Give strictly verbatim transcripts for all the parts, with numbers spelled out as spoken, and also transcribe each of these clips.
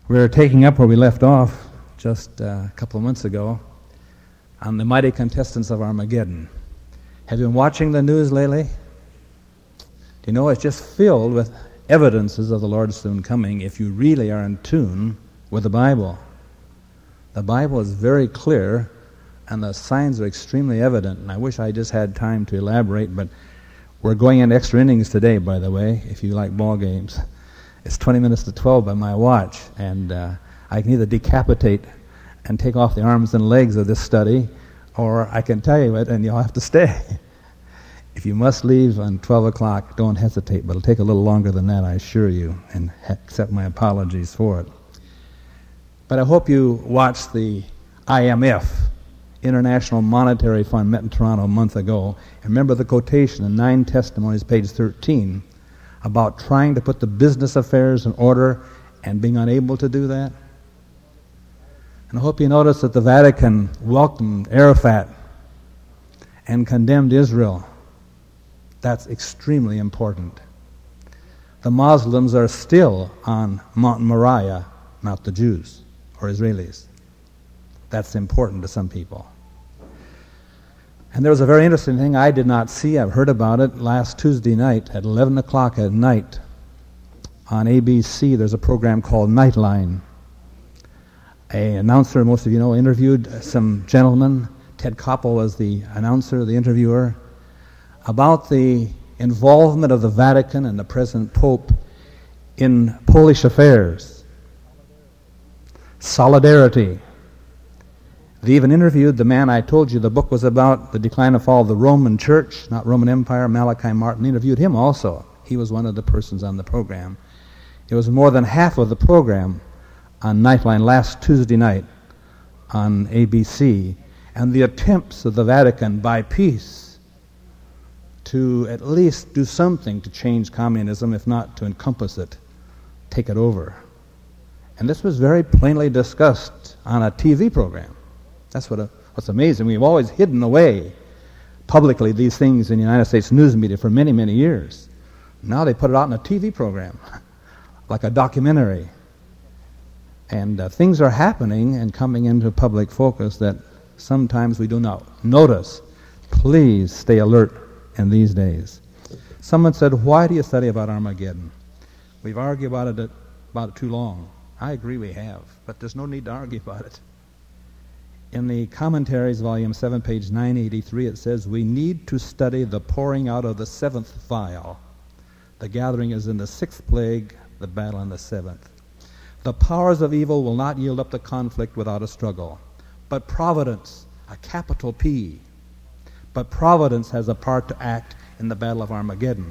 We're taking up where we left off just uh, a couple of months ago on the mighty contestants of Armageddon. Have you been watching the news lately? Do you know it's just filled with evidences of the Lord's soon coming if you really are in tune with the Bible. The Bible is very clear and the signs are extremely evident, and I wish I just had time to elaborate, but we're going in extra innings today, by the way, if you like ball games. It's twenty minutes to twelve by my watch, and uh, I can either decapitate and take off the arms and legs of this study, or I can tell you it and you'll have to stay. If you must leave on twelve o'clock, don't hesitate, but it'll take a little longer than that, I assure you, and accept my apologies for it. But I hope you watched the I M F, International Monetary Fund, met in Toronto a month ago. And remember the quotation in Nine Testimonies, page thirteen, about trying to put the business affairs in order and being unable to do that? And I hope you notice that the Vatican welcomed Arafat and condemned Israel. That's extremely important. The Muslims are still on Mount Moriah, not the Jews or Israelis. That's important to some people. And there was a very interesting thing I did not see. I've heard about it last Tuesday night at eleven o'clock at night on A B C. There's a program called Nightline. An announcer, most of you know, interviewed some gentlemen. Ted Koppel was the announcer, the interviewer, about the involvement of the Vatican and the present Pope in Polish affairs. Solidarity. They even interviewed the man I told you the book was about, The Decline and Fall of the Roman Church, not Roman Empire, Malachi Martin. They interviewed him also. He was one of the persons on the program. It was more than half of the program on Nightline last Tuesday night on A B C, and the attempts of the Vatican by peace to at least do something to change communism, if not to encompass it, take it over. And this was very plainly discussed on a T V program. That's what a, what's amazing. We've always hidden away publicly these things in the United States news media for many, many years. Now they put it out in a T V program, like a documentary. And uh, things are happening and coming into public focus that sometimes we do not notice. Please stay alert in these days. Someone said, why do you study about Armageddon? We've argued about it about it too long. I agree we have, but there's no need to argue about it. In the Commentaries, volume seven, page nine eighty-three, it says, we need to study the pouring out of the seventh vial. The gathering is in the sixth plague, the battle in the seventh. The powers of evil will not yield up to conflict without a struggle. But providence, a capital P, but providence has a part to act in the battle of Armageddon.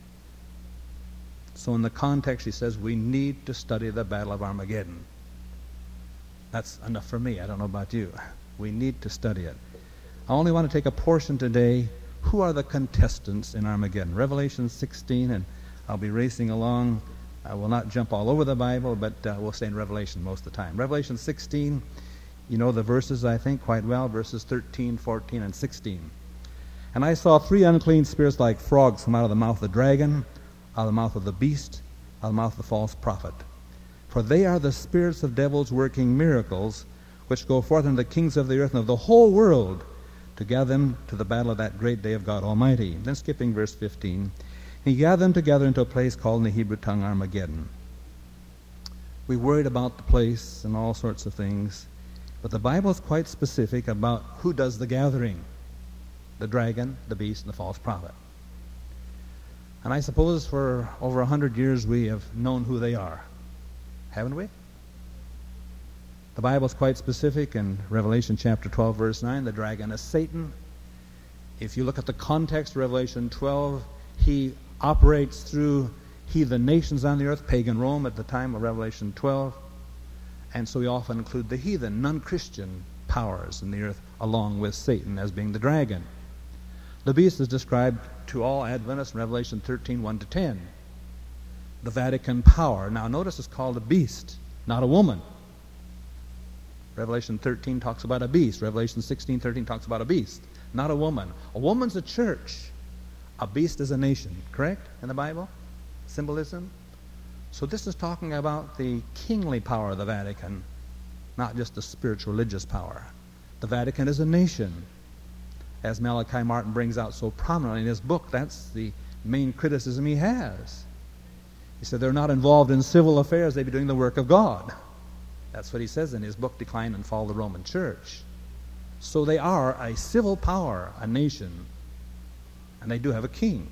So in the context, he says, we need to study the battle of Armageddon. That's enough for me. I don't know about you. We need to study it. I only want to take a portion today. Who are the contestants in Armageddon? Revelation sixteen, and I'll be racing along. I will not jump all over the Bible, but uh, we'll stay in Revelation most of the time. Revelation sixteen, you know the verses, I think, quite well, verses thirteen, fourteen, and sixteen. And I saw three unclean spirits like frogs come out of the mouth of the dragon, out of the mouth of the beast, out of the mouth of the false prophet. For they are the spirits of devils working miracles, which go forth unto the kings of the earth and of the whole world, to gather them to the battle of that great day of God Almighty. Then skipping verse fifteen, he gathered them together into a place called in the Hebrew tongue Armageddon. We worried about the place and all sorts of things, but the Bible is quite specific about who does the gathering: the dragon, the beast, and the false prophet. And I suppose for over a hundred years we have known who they are. Haven't we? The Bible is quite specific in Revelation chapter twelve, verse nine. The dragon is Satan. If you look at the context of Revelation twelve, he operates through heathen nations on the earth, pagan Rome at the time of Revelation twelve. And so we often include the heathen, non-Christian powers in the earth along with Satan as being the dragon. The beast is described to all Adventists in Revelation thirteen, one to ten. The Vatican power. Now notice it's called a beast, not a woman. Revelation thirteen talks about a beast. Revelation sixteen, thirteen talks about a beast, not a woman. A woman's a church. A beast is a nation, correct, in the Bible? Symbolism. So this is talking about the kingly power of the Vatican, not just the spiritual religious power. The Vatican is a nation. As Malachi Martin brings out so prominently in his book, that's the main criticism he has. He said they're not involved in civil affairs, they'd be doing the work of God. That's what he says in his book, Decline and Fall of the Roman Church. So they are a civil power, a nation, and they do have a king.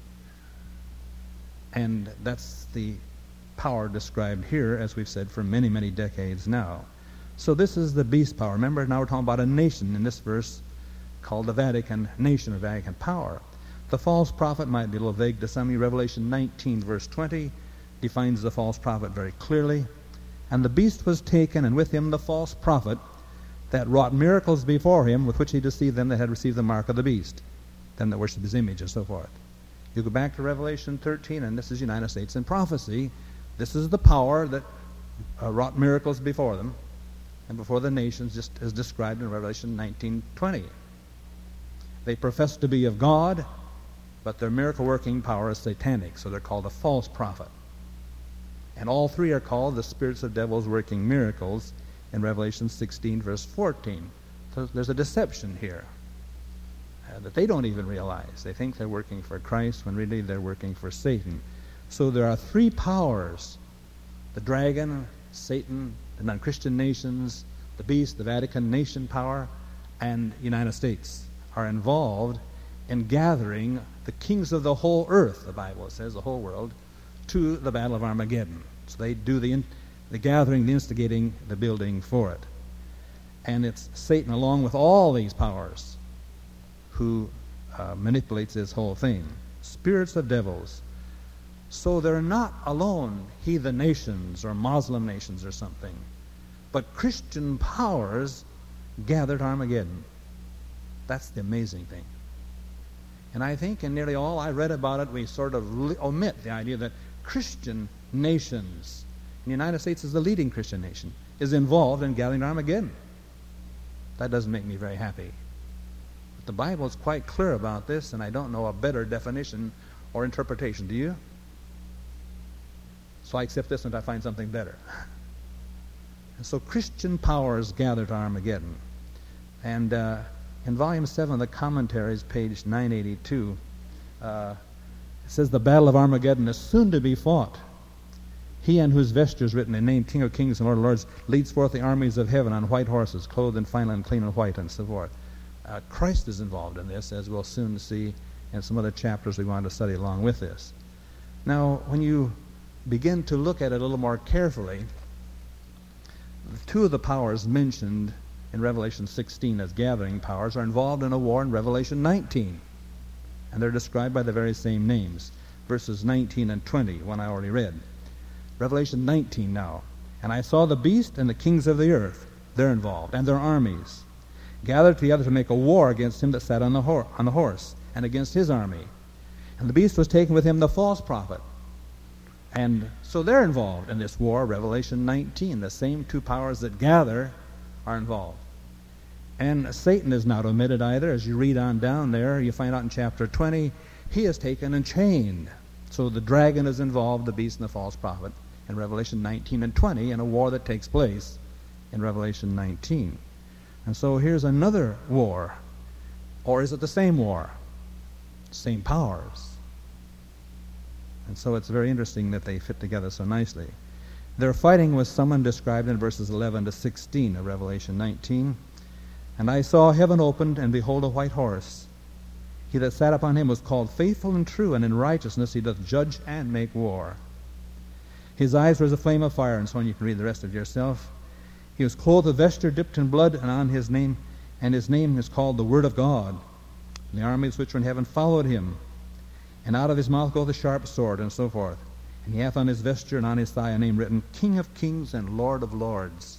And that's the power described here, as we've said, for many, many decades now. So this is the beast power. Remember, now we're talking about a nation in this verse called the Vatican nation or Vatican power. The false prophet might be a little vague to some of you. Revelation nineteen, verse twenty, defines the false prophet very clearly. And the beast was taken, and with him the false prophet, that wrought miracles before him, with which he deceived them that had received the mark of the beast, them that worship his image, and so forth. You go back to Revelation thirteen, and this is United States in prophecy. This is the power that uh, wrought miracles before them and before the nations, just as described in Revelation nineteen twenty. They profess to be of God, but their miracle-working power is satanic, so they're called a false prophet. And all three are called the spirits of devils working miracles in Revelation sixteen, verse fourteen. So there's a deception here uh, that they don't even realize. They think they're working for Christ when really they're working for Satan. So there are three powers: the dragon, Satan, the non-Christian nations, the beast, the Vatican nation power, and the United States are involved in gathering the kings of the whole earth, the Bible says, the whole world, to the Battle of Armageddon. So they do the, in, the gathering, the instigating, the building for it. And it's Satan, along with all these powers, who uh, manipulates this whole thing. Spirits of devils. So they're not alone heathen nations or Muslim nations or something, but Christian powers gathered Armageddon. That's the amazing thing. And I think in nearly all I read about it, we sort of li- omit the idea that Christian nations, and the United States is the leading Christian nation, is involved in gathering Armageddon. That doesn't make me very happy. But the Bible is quite clear about this, and I don't know a better definition or interpretation. Do you? So I accept this until I find something better. And so Christian powers gathered Armageddon. And uh, in volume seven of the commentaries, page nine eighty-two, uh, it says, the battle of Armageddon is soon to be fought. He on whose vesture is written, a name, King of Kings and Lord of Lords, leads forth the armies of heaven on white horses, clothed in fine and clean and white, and so forth. Uh, Christ is involved in this, as we'll soon see in some other chapters we want to study along with this. Now, when you begin to look at it a little more carefully, two of the powers mentioned in Revelation sixteen as gathering powers are involved in a war in Revelation nineteen. And they're described by the very same names. Verses nineteen and twenty, one I already read. Revelation nineteen now. And I saw the beast and the kings of the earth, they're involved, and their armies, gathered together to make a war against him that sat on the, hor- on the horse, and against his army. And the beast was taken with him the false prophet. And so they're involved in this war, Revelation nineteen. The same two powers that gather are involved. And Satan is not omitted either. As you read on down there, you find out in chapter twenty, he is taken and chained. So the dragon is involved, the beast and the false prophet, in Revelation nineteen and twenty, in a war that takes place in Revelation nineteen. And so here's another war. Or is it the same war? Same powers. And so it's very interesting that they fit together so nicely. Their fighting was someone described in verses eleven to sixteen of Revelation nineteen. And I saw heaven opened, and behold a white horse. He that sat upon him was called Faithful and True, and in righteousness he doth judge and make war. His eyes were as a flame of fire, and so on. You can read the rest of yourself. He was clothed with vesture dipped in blood, and on his name, and his name is called the Word of God. And the armies which were in heaven followed him. And out of his mouth goeth a sharp sword, and so forth. And he hath on his vesture and on his thigh a name written, King of Kings and Lord of Lords.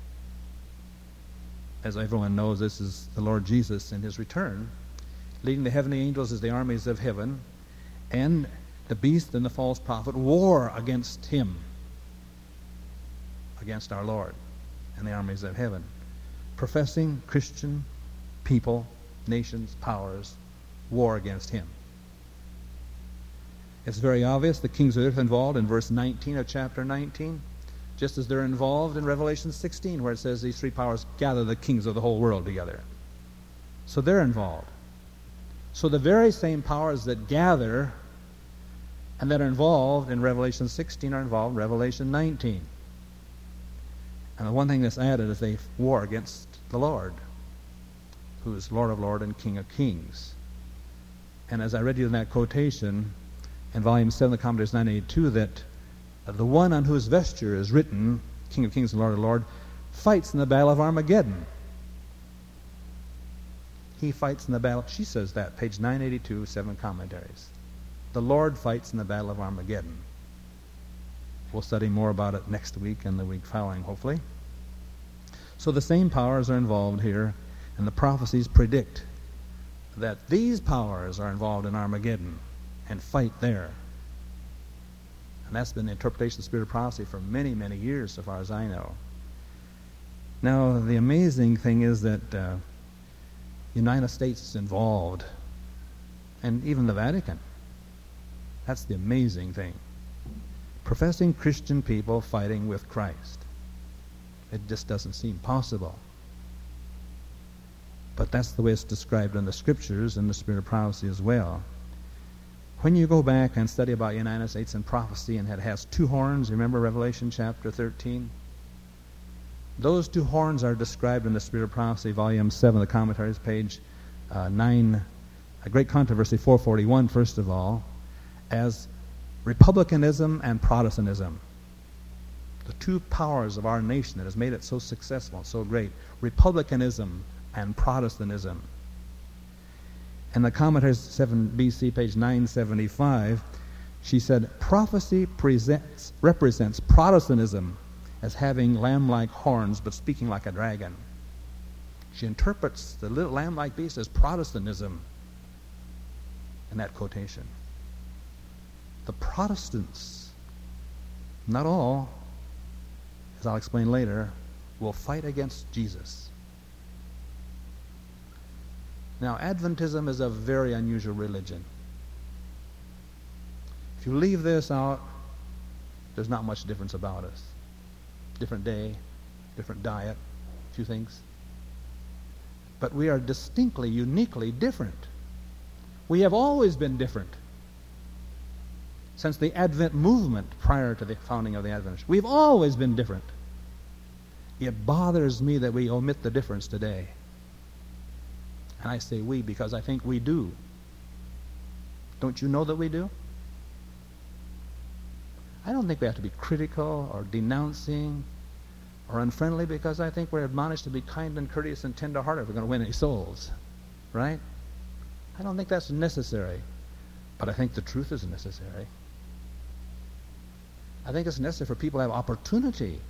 As everyone knows, this is the Lord Jesus in his return, leading the heavenly angels as the armies of heaven, and the beast and the false prophet war against him, against our Lord and the armies of heaven. Professing Christian people, nations, powers, war against him. It's very obvious the kings of the earth involved in verse nineteen of chapter nineteen, just as they're involved in Revelation sixteen, where it says these three powers gather the kings of the whole world together. So they're involved. So the very same powers that gather and that are involved in Revelation sixteen are involved in Revelation nineteen. And the one thing that's added is they war against the Lord, who is Lord of Lords and King of Kings. And as I read you in that quotation in volume seven of the Commentaries nine eighty-two, that uh, the one on whose vesture is written, King of Kings and Lord of Lords, fights in the battle of Armageddon. He fights in the battle. She says that, page nine eighty-two, seven Commentaries. The Lord fights in the battle of Armageddon. We'll study more about it next week and the week following, hopefully. So the same powers are involved here, and the prophecies predict that these powers are involved in Armageddon and fight there. And that's been the interpretation of the spirit of prophecy for many, many years, so far as I know. Now, the amazing thing is that uh, the United States is involved, and even the Vatican. That's the amazing thing. Professing Christian people fighting with Christ. It just doesn't seem possible. But that's the way it's described in the Scriptures and the spirit of prophecy as well. When you go back and study about the United States and prophecy, and it has two horns, remember Revelation chapter thirteen? Those two horns are described in the Spirit of Prophecy, volume seven of the Commentaries, page uh, nine, a Great Controversy four forty-one, first of all, as Republicanism and Protestantism. The two powers of our nation that has made it so successful and so great. Republicanism and Protestantism. In the Commentaries seven B C, page nine seventy-five, she said, prophecy presents, represents Protestantism as having lamb-like horns but speaking like a dragon. She interprets the little lamb-like beast as Protestantism in that quotation. The Protestants, not all, as I'll explain later, will fight against Jesus. Now, Adventism is a very unusual religion. If you leave this out, there's not much difference about us. Different day, different diet, a few things. But we are distinctly, uniquely different. We have always been different. Since the Advent movement prior to the founding of the Adventists, we've always been different. It bothers me that we omit the difference today. And I say we because I think we do. Don't you know that we do? I don't think we have to be critical or denouncing or unfriendly, because I think we're admonished to be kind and courteous and tender-hearted if we're going to win any souls. Right? I don't think that's necessary. But I think the truth is necessary. I think it's necessary for people to have opportunity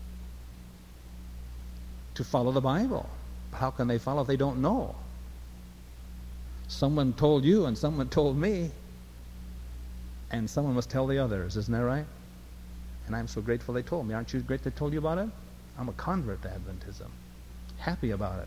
to follow the Bible. But how can they follow if they don't know? Someone told you and someone told me, and someone must tell the others. Isn't that right? And I'm so grateful they told me. Aren't you grateful they told you about it? I'm a convert to Adventism. Happy about it.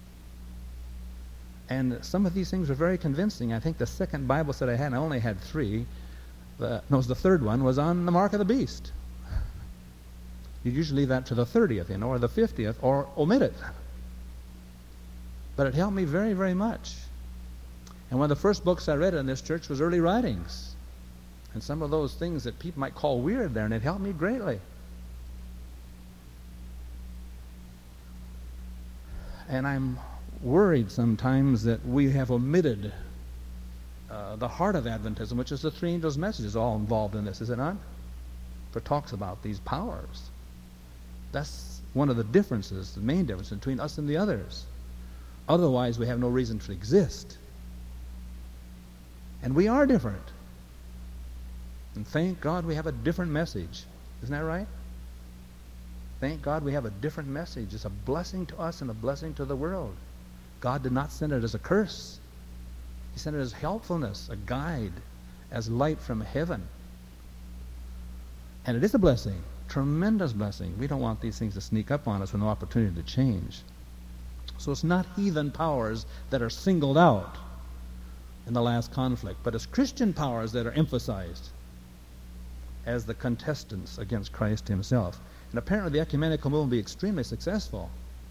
And some of these things are very convincing. I think the second Bible set I had, and I only had three, the, no, it was the third one, was on the mark of the beast. You usually leave that to the thirtieth, you know, or the fiftieth, or omit it. But it helped me very, very much. And one of the first books I read in this church was Early Writings. And some of those things that people might call weird there, and it helped me greatly. And I'm worried sometimes that we have omitted uh, the heart of Adventism, which is the three angels' messages, all involved in this, is it not? For it talks about these powers. That's one of the differences, the main difference between us and the others. Otherwise, we have no reason to exist. And we are different. And thank God we have a different message. Isn't that right? Thank God we have a different message. It's a blessing to us and a blessing to the world. God did not send it as a curse. He sent it as helpfulness, a guide, as light from heaven. And it is a blessing, tremendous blessing. We don't want these things to sneak up on us with no opportunity to change. So it's not heathen powers that are singled out in the last conflict, but it's Christian powers that are emphasized. as the contestants against Christ himself. And apparently the ecumenical movement will be extremely successful.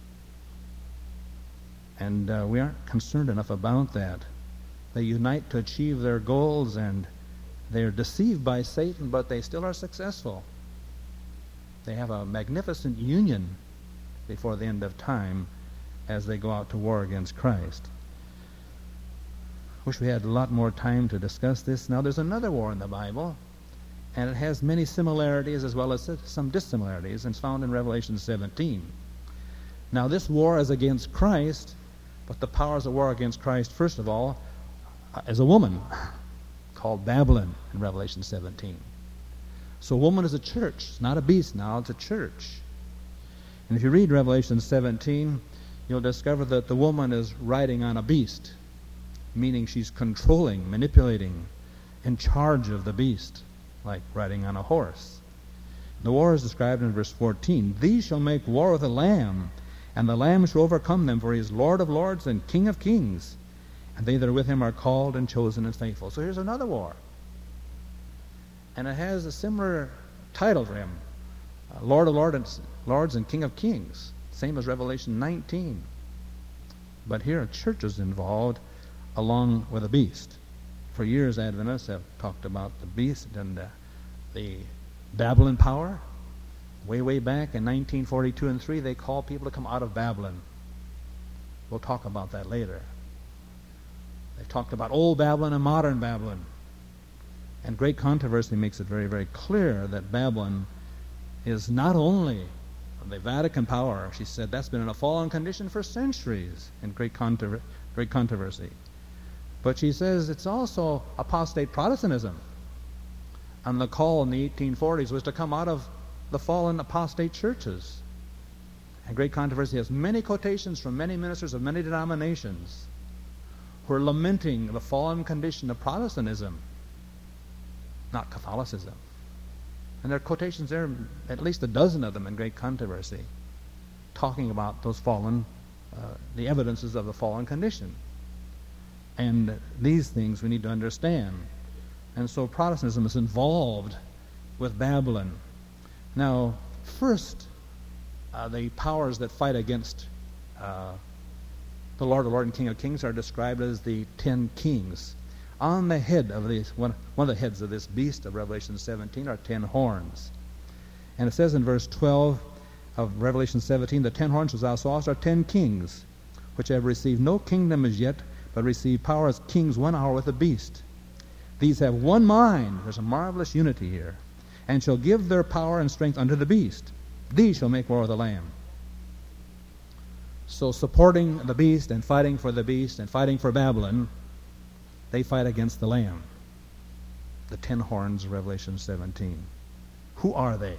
And uh, we aren't concerned enough about that. They unite to achieve their goals, and they are deceived by Satan, but they still are successful. They have a magnificent union before the end of time as they go out to war against Christ. Wish we had a lot more time to discuss this. Now, there's another war in the Bible, and it has many similarities as well as some dissimilarities, and it's found in Revelation seventeen. Now, this war is against Christ, but the powers of war against Christ, first of all, is a woman called Babylon in Revelation seventeen. So a woman is a church. It's not a beast now, it's a church. And if you read Revelation seventeen, you'll discover that the woman is riding on a beast, meaning she's controlling, manipulating, in charge of the beast, like riding on a horse. The war is described in verse fourteen. These shall make war with the Lamb, and the Lamb shall overcome them, for he is Lord of lords and King of kings. And they that are with him are called and chosen and faithful. So here's another war. And it has a similar title for him, uh, Lord of lords and, lords and King of kings, same as Revelation nineteen. But here a church is involved along with a beast. For years Adventists have talked about the beast and uh, the Babylon power. Way, way back in nineteen forty-two and three, they called people to come out of Babylon. We'll talk about that later. They've talked about old Babylon and modern Babylon. And great controversy makes it very, very clear that Babylon is not only the Vatican power. She said that's been in a fallen condition for centuries in great, controver- great controversy. But she says it's also apostate Protestantism. And the call in the eighteen forties was to come out of the fallen apostate churches. And great controversy has many quotations from many ministers of many denominations who are lamenting the fallen condition of Protestantism, not Catholicism. And there are quotations there, at least a dozen of them in great controversy, talking about those fallen, uh, the evidences of the fallen condition. And these things we need to understand. And so Protestantism is involved with Babylon. Now, first, uh, the powers that fight against uh, the Lord of Lords and King of Kings are described as the ten kings. On the head of these, one, one of the heads of this beast of Revelation seventeen are ten horns. And it says in verse twelve of Revelation seventeen, the ten horns which thou sawest are ten kings, which have received no kingdom as yet, but receive power as kings one hour with the beast. These have one mind. There's a marvelous unity here. And shall give their power and strength unto the beast. These shall make war with the Lamb. So supporting the beast and fighting for the beast and fighting for Babylon, they fight against the Lamb. The ten horns of Revelation seventeen. Who are they?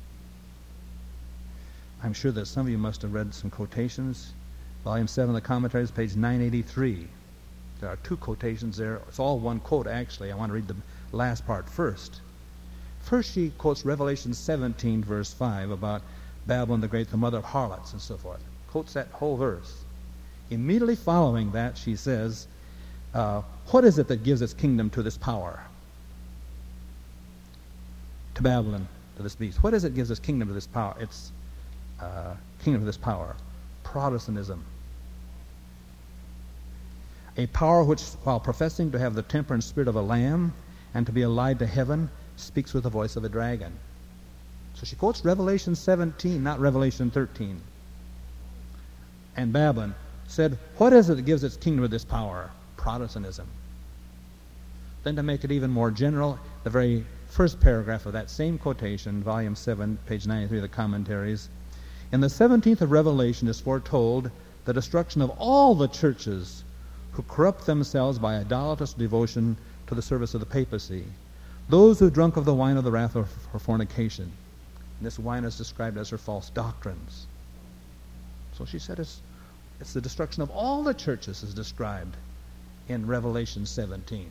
I'm sure that some of you must have read some quotations. Volume seven of the commentaries, page nine eighty-three. There are two quotations there. It's all one quote, actually. I want to read the last part first. First, she quotes Revelation seventeen, verse five, about Babylon the Great, the mother of harlots, and so forth. Quotes that whole verse. Immediately following that, she says, uh, what is it that gives its kingdom to this power? To Babylon, to this beast. What is it that gives its kingdom to this power? Its uh, kingdom to this power. Protestantism. A power which, while professing to have the temper and spirit of a lamb and to be allied to heaven, speaks with the voice of a dragon. So she quotes Revelation seventeen, not Revelation thirteen. And Babylon said, what is it that gives its kingdom this power? Protestantism. Then to make it even more general, the very first paragraph of that same quotation, volume seven, page ninety-three of the commentaries, in the seventeenth of Revelation is foretold the destruction of all the churches who corrupt themselves by idolatrous devotion to the service of the papacy. Those who drunk of the wine of the wrath of her fornication. And this wine is described as her false doctrines. So she said it's, it's the destruction of all the churches is described in Revelation seventeen.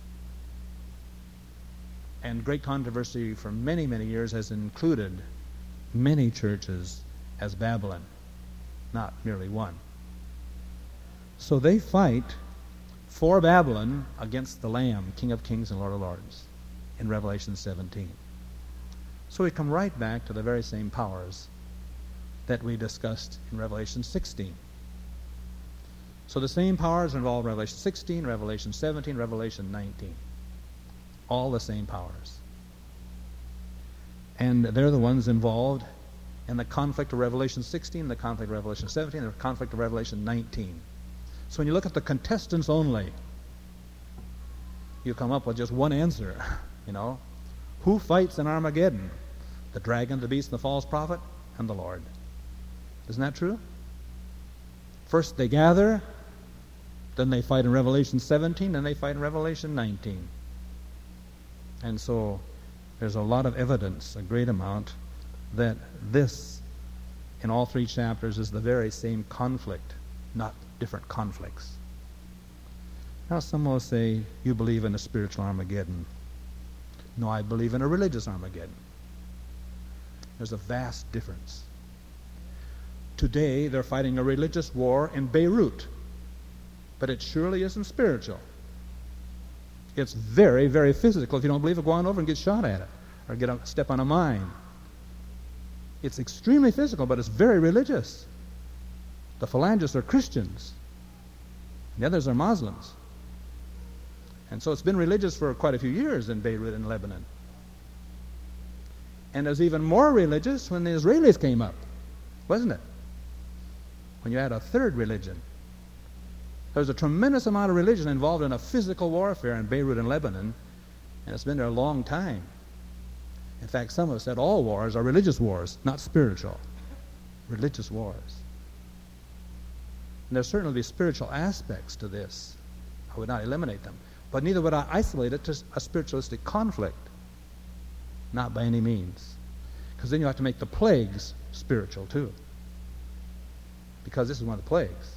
And great controversy for many, many years has included many churches as Babylon, not merely one. So they fight for Babylon against the Lamb, King of Kings and Lord of Lords, in Revelation seventeen. So we come right back to the very same powers that we discussed in Revelation sixteen. So the same powers are involved in Revelation sixteen, Revelation seventeen, Revelation nineteen. All the same powers. And they're the ones involved in the conflict of Revelation sixteen, the conflict of Revelation seventeen, the conflict of Revelation nineteen. So when you look at the contestants only, you come up with just one answer, you know. Who fights in Armageddon? The dragon, the beast, and the false prophet, and the Lord. Isn't that true? First they gather, then they fight in Revelation seventeen, then they fight in Revelation nineteen. And so there's a lot of evidence, a great amount, that this, in all three chapters, is the very same conflict, not different conflicts. Now some will say, you believe in a spiritual Armageddon. No, I believe in a religious Armageddon. There's a vast difference. Today, they're fighting a religious war in Beirut, but it surely isn't spiritual. It's very, very physical. If you don't believe it, go on over and get shot at it, or get a step on a mine. It's extremely physical, but it's very religious. The phalangists are Christians. The others are Muslims. And so it's been religious for quite a few years in Beirut and Lebanon. And it was even more religious when the Israelis came up, wasn't it? When you had a third religion. There's a tremendous amount of religion involved in a physical warfare in Beirut and Lebanon, and it's been there a long time. In fact, some have said all wars are religious wars, not spiritual. Religious wars. And there'll certainly be spiritual aspects to this. I would not eliminate them. But neither would I isolate it to a spiritualistic conflict. Not by any means. Because then you have to make the plagues spiritual too. Because this is one of the plagues.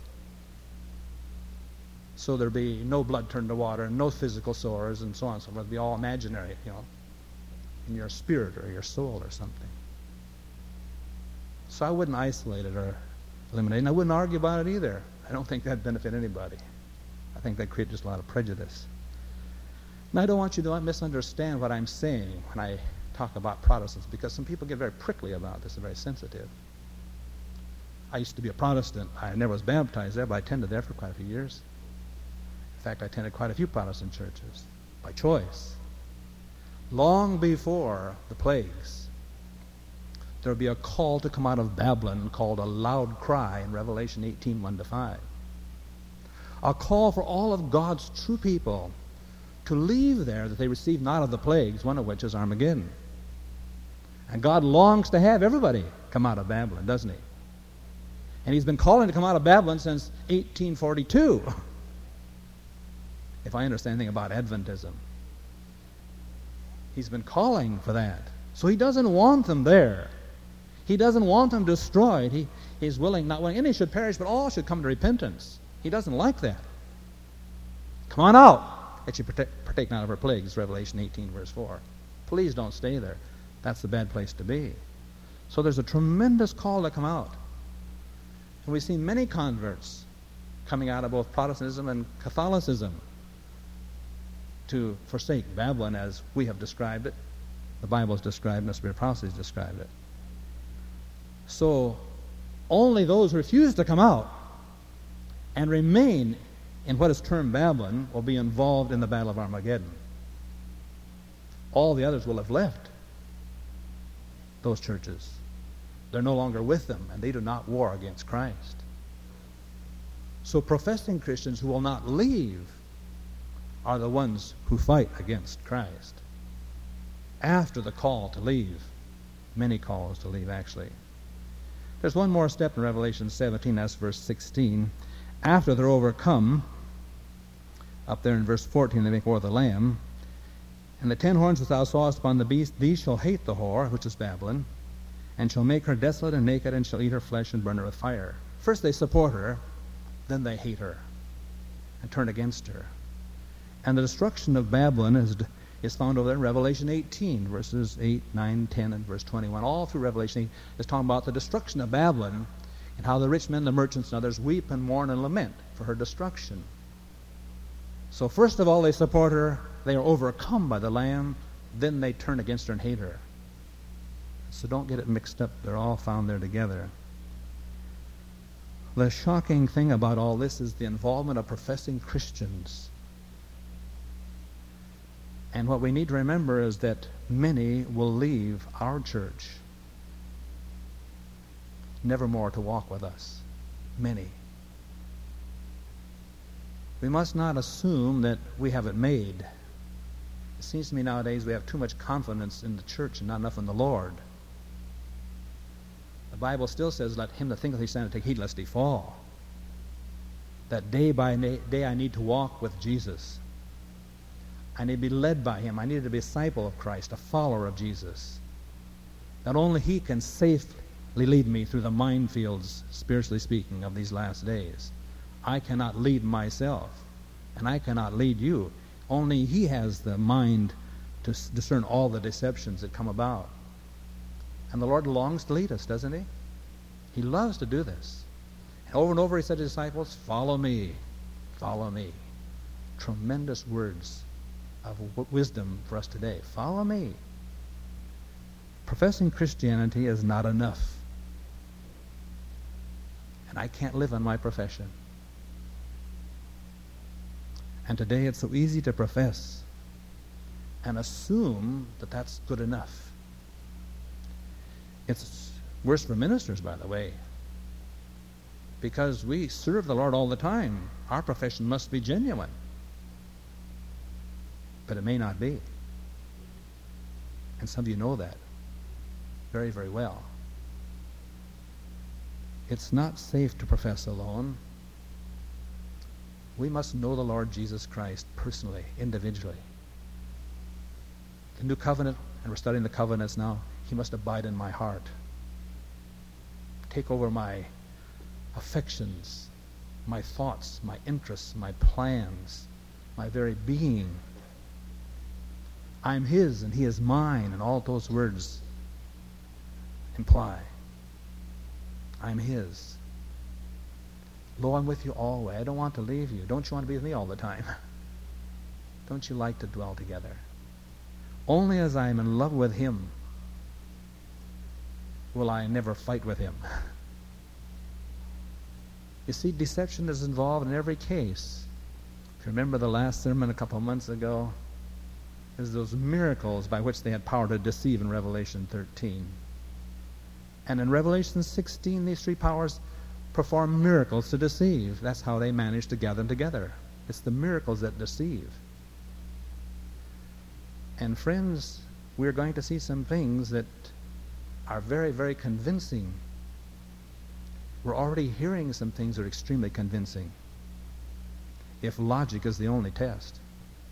So there'll be no blood turned to water, and no physical sores, and so on and so forth. It'll be all imaginary, you know, in your spirit or your soul or something. So I wouldn't isolate it or eliminate it, and I wouldn't argue about it either. I don't think that'd benefit anybody. I think that'd create just a lot of prejudice. And I don't want you to misunderstand what I'm saying when I talk about Protestants, because some people get very prickly about this, they're very sensitive. I used to be a Protestant. I never was baptized there, but I attended there for quite a few years. In fact, I attended quite a few Protestant churches by choice. Long before the plagues, there will be a call to come out of Babylon called a loud cry in Revelation eighteen, one to five. A call for all of God's true people to leave there that they receive not of the plagues, one of which is Armageddon. And God longs to have everybody come out of Babylon, doesn't he? And he's been calling to come out of Babylon since eighteen forty-two. If I understand anything about Adventism. He's been calling for that. So he doesn't want them there. He doesn't want them destroyed. He is willing, not willing, any should perish, but all should come to repentance. He doesn't like that. Come on out, that you partake, partake not of our plagues, Revelation eighteen, verse four. Please don't stay there. That's the bad place to be. So there's a tremendous call to come out. And we've seen many converts coming out of both Protestantism and Catholicism to forsake Babylon as we have described it. The Bible has described it, and the Spirit of Prophecy has described it. So only those who refuse to come out and remain in what is termed Babylon will be involved in the Battle of Armageddon. All the others will have left those churches. They're no longer with them, and they do not war against Christ. So professing Christians who will not leave are the ones who fight against Christ. After the call to leave, many calls to leave actually. There's one more step in Revelation seventeen, that's verse sixteen. After they're overcome, up there in verse fourteen, they make war with the Lamb. And the ten horns which thou sawest upon the beast, these shall hate the whore, which is Babylon, and shall make her desolate and naked, and shall eat her flesh and burn her with fire. First they support her, then they hate her and turn against her. And the destruction of Babylon is, is found over there in Revelation eighteen, verses eight, nine, ten, and verse twenty-one. All through Revelation eight is talking about the destruction of Babylon and how the rich men, the merchants, and others weep and mourn and lament for her destruction. So first of all, they support her. They are overcome by the Lamb. Then they turn against her and hate her. So don't get it mixed up. They're all found there together. The shocking thing about all this is the involvement of professing Christians. And what we need to remember is that many will leave our church, never more to walk with us. Many. We must not assume that we have it made. It seems to me nowadays we have too much confidence in the church and not enough in the Lord. The Bible still says, let him that thinketh he standeth take heed lest he fall. That day by day I need to walk with Jesus. I need to be led by him. I need to be a disciple of Christ, a follower of Jesus. That only he can safely lead me through the minefields, spiritually speaking, of these last days. I cannot lead myself, and I cannot lead you. Only he has the mind to discern all the deceptions that come about. And the Lord longs to lead us, doesn't he? He loves to do this. And over and over he said to his disciples, follow me, follow me. Tremendous words of w- wisdom for us today. Follow me. Professing Christianity is not enough. And I can't live on my profession. And today it's so easy to profess and assume that that's good enough. It's worse for ministers, by the way, because we serve the Lord all the time. Our profession must be genuine. But it may not be. And some of you know that very, very well. It's not safe to profess alone. We must know the Lord Jesus Christ personally, individually. The new covenant, and we're studying the covenants now, he must abide in my heart. Take over my affections, my thoughts, my interests, my plans, my very being. I'm his and he is mine, and all those words imply I'm his. Lo, I'm with you always. I don't want to leave you. Don't you want to be with me all the time? Don't you like to dwell together? Only as I am in love with him will I never fight with him. You see, deception is involved in every case. If you remember the last sermon a couple of months ago, there's those miracles by which they had power to deceive in Revelation thirteen. And in Revelation sixteen, these three powers perform miracles to deceive. That's how they manage to gather them together. It's the miracles that deceive. And friends, we're going to see some things that are very, very convincing. We're already hearing some things that are extremely convincing, if logic is the only test.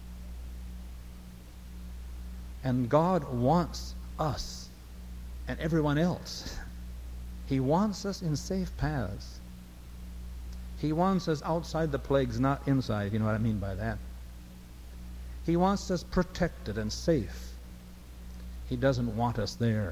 And God wants us and everyone else. He wants us in safe paths. He wants us outside the plagues, not inside, if you know what I mean by that. He wants us protected and safe. He doesn't want us there.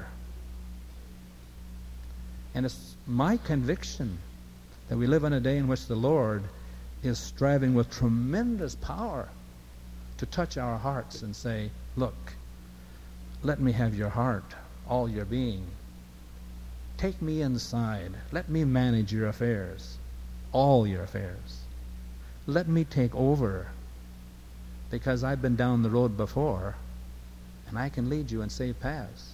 And it's my conviction that we live in a day in which the Lord is striving with tremendous power to touch our hearts and say, look, let me have your heart, all your being. Take me inside. Let me manage your affairs, all your affairs. Let me take over, because I've been down the road before, and I can lead you in safe paths.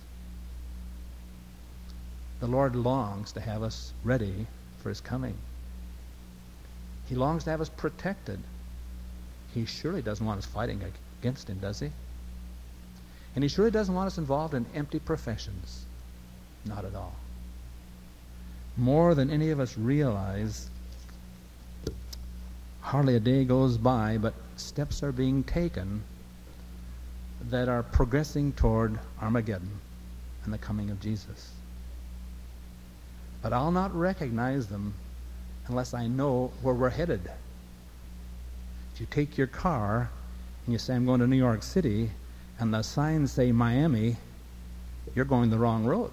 The Lord longs to have us ready for his coming. He longs to have us protected. He surely doesn't want us fighting against him, does he? And he surely doesn't want us involved in empty professions. Not at all. More than any of us realize, hardly a day goes by, but steps are being taken that are progressing toward Armageddon and the coming of Jesus. But I'll not recognize them unless I know where we're headed. If you take your car and you say, I'm going to New York City, and the signs say Miami, you're going the wrong road.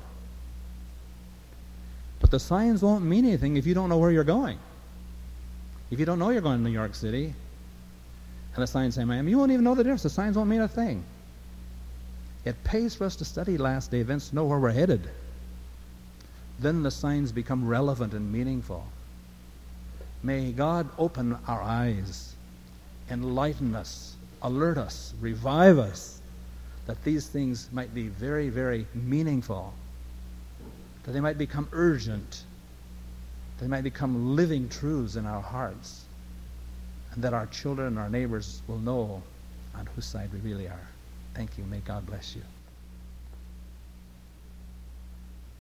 But the signs won't mean anything if you don't know where you're going. If you don't know you're going to New York City, and the signs say Miami, you won't even know the difference. The signs won't mean a thing. It pays for us to study last day events, know where we're headed. Then the signs become relevant and meaningful. May God open our eyes, enlighten us, alert us, revive us, that these things might be very, very meaningful, that they might become urgent, they might become living truths in our hearts, and that our children and our neighbors will know on whose side we really are. Thank you. May God bless you.